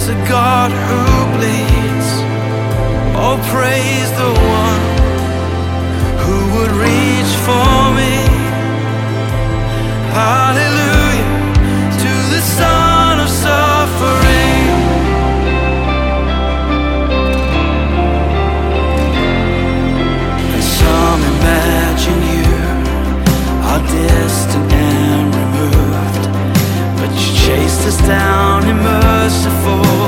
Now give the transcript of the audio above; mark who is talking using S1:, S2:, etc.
S1: to God who bleeds. Oh, praise the one who would reach for me. Hallelujah to the Son of suffering. And some imagine you are distant and removed, but you chased us down in merciful